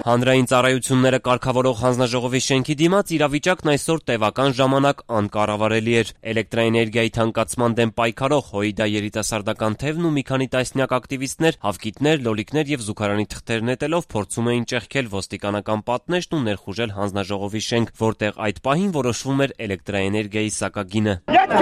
Հանրային ծառայությունները կարգավորող հանձնաժողովի շենքի դիմաց իրավիճակն այսօր տևական ժամանակ անկառավարելի էր։ Էլեկտրաէներգիայի թանկացման դեմ պայքարող ՀՅԴ երիտասարդական թևն ու մի քանի տասնյակ ակտիվիստներ հավկիթներ, լոլիկներ եւ զուգարանի թղթեր նետելով փորձում էին ճեղքել ոստիկանական պատնեշն ու ներխուժել հանձնաժողովի շենք, որտեղ այդ պահին որոշվում էր էլեկտրաէներգիայի սակագինը։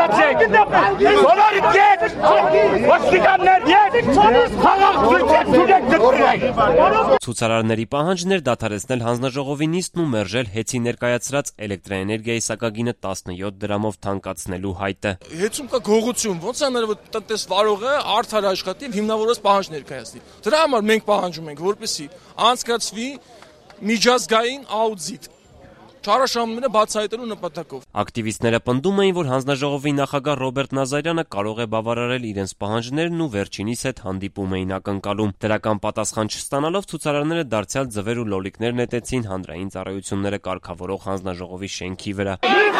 Ցուցարարների պահանջն էր դադարեցնել հանձնաժողովի նիստն ու մերժել հեծի ներկայացրած էլեկտրաէներգիայի սակագինը 17 դրամով թանկացնելու հայտը։ Հեծում կա գողություն, ոնց է որ տնտես վարողը արդար աշխատի եւ հիմնավորված պահանջ ներկայացնի։ Դրա համար մենք պահանջում ենք, որպեսզի անցկացվի միջազգային աուդիտ չարաշահումները բացահայտելու նպատակով։ Ակտիվիստները պնդում էին, որ հանձնաժողովի նախագահ Ռոբերտ Նազարյանը կարող է բավարարել իրենց պահանջներն ու վերջինիս հետ հանդիպում էին ակնկալում։ Դրական պատասխան չստանալով ցուցարարները դարձյալ ձվեր ու լոլիկներ նետեցին հանրային ծառայությունները կարգավորող հանձնաժողովի շենքի վրա։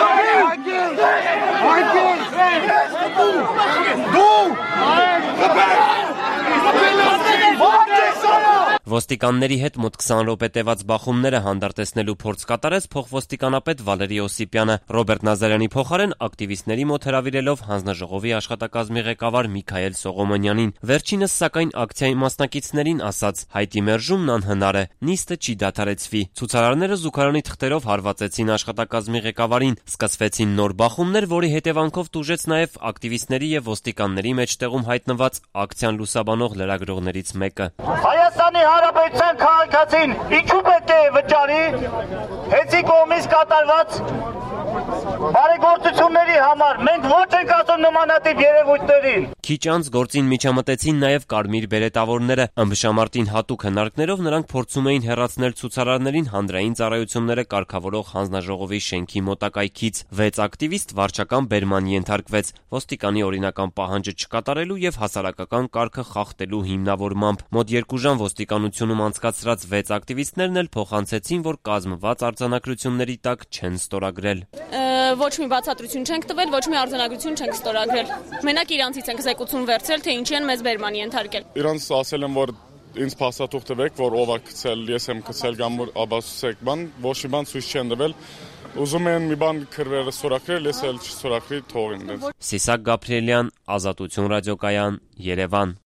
Ոստիկանների հետ մոտ 20 րոպե տևած բախումները հանդարտեցնելու փորձ կատարեց փոխոստիկանապետ Վալերի Օսիպյանը։ Ռոբերտ Նազարյանի փոխարեն ակտիվիստների մոտ հրավիրելով հանձնաժողովի աշխատակազմի ղեկավար Միքայել Սողոմոնյանին։ Վերջինս սակայն ակցիայի մասնակիցներին ասաց. հայտի մերժումն անհնար է, նիստը չի դադարեցվի։ Ցուցարարները զուգարանի թղթերով հարվածեցին աշխատակազմի ղեկավարին։ Սկսվեցին նոր բախումներ, որի հետևանքով տուժեց նաև ակտիվիստների եւ ոստիկանների մեջտեղում հայտնված ակցիան լուսաբանող լրագրողներից մեկը։ Հայաստանի Հանրապետության քաղաքացին ինչու պետք է վճարի հեծի կողմից կատարված բարեգործությունների համար։ Մենք ոչ ենք ասում նմանատիպ երևույթներին։ Քիչ անց գործին միջամտեցին նաև կարմիր բերետավորները։ Ըմբշամարտին հատուկ հնարքներով նրանք փորձում էին հեռացնել ցուցարարներին հանրային ծառայությունները կարգավորող հանձնաժողովի շենքի մոտակայքից։ 6 ակտիվիստ վարչական բերման ենթարկվեց ոստիկանի օրինական պահանջը չկատարելու եւ հասարակական կարգը խախտելու հիմնավորմամբ։ Մոտ 2 ժամ ոստիկանությունում անցկացրած 6 ակտիվիստներն էլ փոխանցեցին, որ կազմված արձանագրությունների տակ չեն ստորագրել։ Ոչ մի բացատրություն չենք տվել, ոչ մի արձանագրություն չենք ստորագրել։ Մենակ իրանցից ենք զեկուցում վերցրել, թե ինչի են մեզ բերման ենթարկել։ Իրանց ասել են, որ ինձ փաստաթուղթ տվեք, որ ով է գցել, ես եմ գցել կամ աբասուսեք բան, ոչ մի բան ցույց չեն տվել։ Ուզում են մի բան քրվերը ստորագրել, ես էլ չստորագրի թողին դες։ Սիսակ Գաբրիելյան, Ազատություն ռադիոկայան, Երևան։